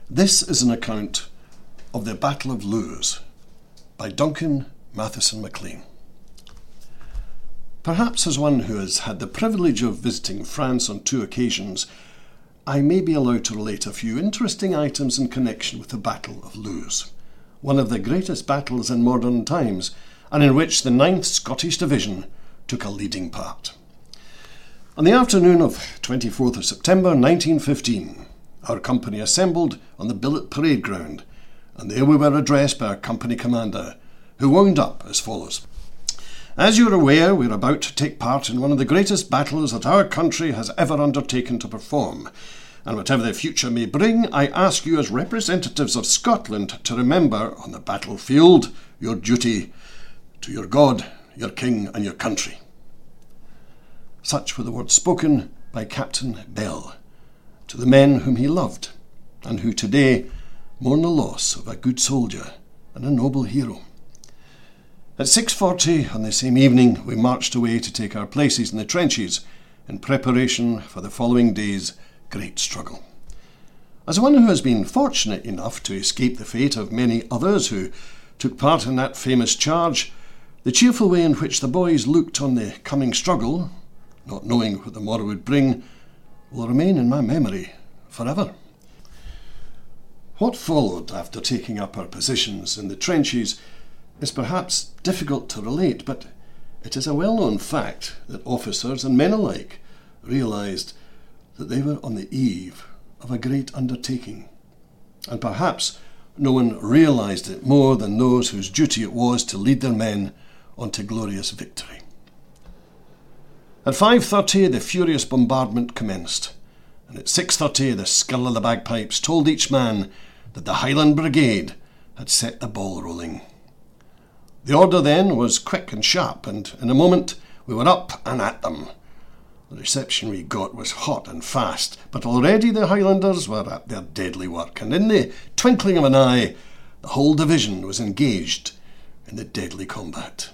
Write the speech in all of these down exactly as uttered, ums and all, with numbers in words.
This is an account of the Battle of Lewes by Duncan Matheson MacLean. Perhaps as one who has had the privilege of visiting France on two occasions, I may be allowed to relate a few interesting items in connection with the Battle of Lewes, one of the greatest battles in modern times, and in which the ninth Scottish Division took a leading part. On the afternoon of twenty-fourth of September nineteen fifteen, our company assembled on the billet parade ground, and there we were addressed by our company commander, who wound up as follows. As you are aware, we are about to take part in one of the greatest battles that our country has ever undertaken to perform, and whatever the future may bring, I ask you as representatives of Scotland to remember on the battlefield your duty to your God, your King and your country. Such were the words spoken by Captain Bell to the men whom he loved, and who today mourn the loss of a good soldier and a noble hero. At six forty on the same evening, we marched away to take our places in the trenches in preparation for the following day's great struggle. As one who has been fortunate enough to escape the fate of many others who took part in that famous charge, the cheerful way in which the boys looked on the coming struggle, not knowing what the morrow would bring, will remain in my memory forever. What followed after taking up our positions in the trenches is perhaps difficult to relate, but it is a well-known fact that officers and men alike realised that they were on the eve of a great undertaking, and perhaps no one realised it more than those whose duty it was to lead their men on to glorious victory. At five thirty the furious bombardment commenced, and at six thirty the skirl of the bagpipes told each man that the Highland Brigade had set the ball rolling. The order then was quick and sharp, and in a moment we were up and at them. The reception we got was hot and fast, but already the Highlanders were at their deadly work, and in the twinkling of an eye the whole division was engaged in the deadly combat.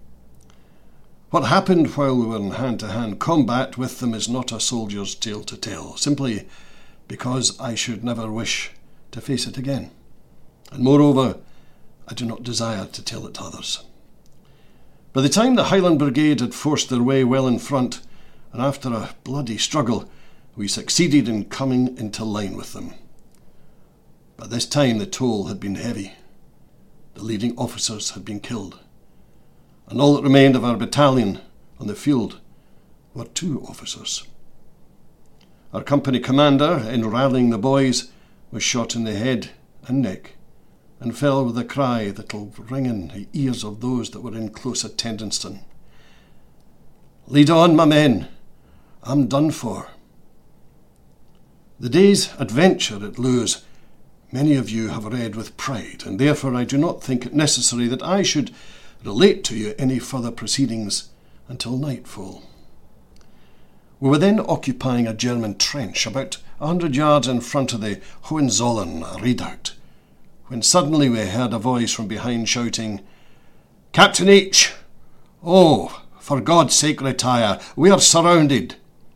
What happened while we were in hand-to-hand combat with them is not a soldier's tale to tell, simply because I should never wish to face it again. And moreover, I do not desire to tell it to others. By the time the Highland Brigade had forced their way well in front, and after a bloody struggle, we succeeded in coming into line with them. By this time the toll had been heavy. The leading officers had been killed, and all that remained of our battalion on the field were two officers. Our company commander, in rallying the boys, was shot in the head and neck, and fell with a cry that'll ring in the ears of those that were in close attendance on him. "Lead on, my men, I'm done for." The day's adventure at Lewes many of you have read with pride, and therefore I do not think it necessary that I should relate to you any further proceedings until nightfall. We were then occupying a German trench about a hundred yards in front of the Hohenzollern redoubt, when suddenly we heard a voice from behind shouting, "Captain H! Oh, for God's sake retire, we are surrounded."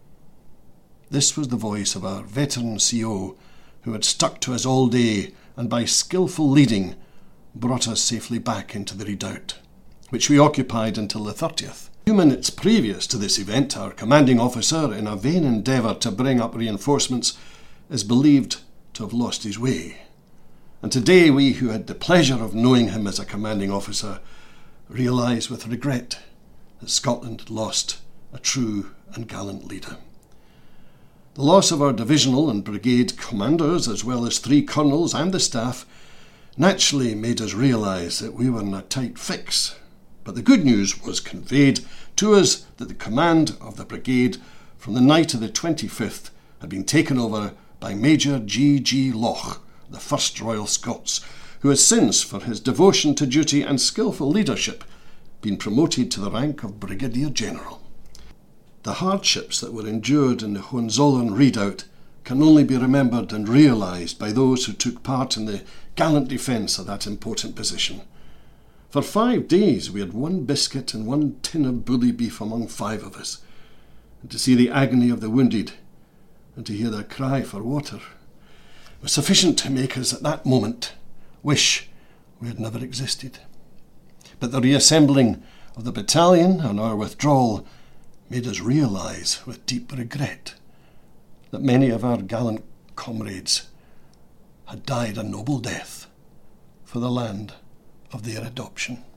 This was the voice of our veteran C O, who had stuck to us all day and by skilful leading brought us safely back into the redoubt, which we occupied until the thirtieth. A few minutes previous to this event, our commanding officer, in a vain endeavour to bring up reinforcements, is believed to have lost his way. And today we who had the pleasure of knowing him as a commanding officer realise with regret that Scotland lost a true and gallant leader. The loss of our divisional and brigade commanders, as well as three colonels and the staff, naturally made us realise that we were in a tight fix. But the good news was conveyed to us that the command of the brigade from the night of the twenty-fifth had been taken over by Major G. G. Loch, the first Royal Scots, who has since, for his devotion to duty and skilful leadership, been promoted to the rank of Brigadier General. The hardships that were endured in the Hohenzollern redoubt can only be remembered and realised by those who took part in the gallant defence of that important position. For five days we had one biscuit and one tin of bully beef among five of us, and to see the agony of the wounded, and to hear their cry for water, was sufficient to make us at that moment wish we had never existed. But the reassembling of the battalion and our withdrawal made us realise with deep regret that many of our gallant comrades had died a noble death for the land of their adoption.